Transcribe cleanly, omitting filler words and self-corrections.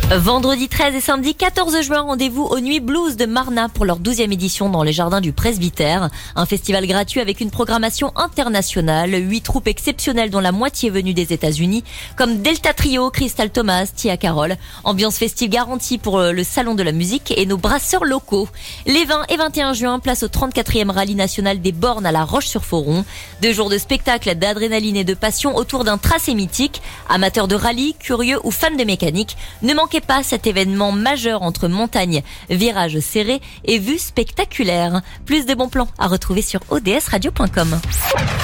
Vendredi 13 et samedi 14 juin, rendez-vous aux Nuits Blues de Marna pour leur 12e édition dans les jardins du Presbytère. Un festival gratuit avec une programmation internationale. 8 troupes exceptionnelles dont la moitié venue des États-Unis, comme Delta Trio, Crystal Thomas, Tia Carole. Ambiance festive garantie pour le salon de la musique et nos brasseurs locaux. Les 20 et 21 juin, place au 34e rallye national des bornes à La Roche-sur-Foron. 2 jours de spectacle, d'adrénaline et de passion autour d'un tracé mythique. Amateurs de rallye, curieux ou fans de mécanique, ne manquez pas cet événement majeur entre montagnes, virages serrés et vues spectaculaires. Plus de bons plans à retrouver sur odsradio.com.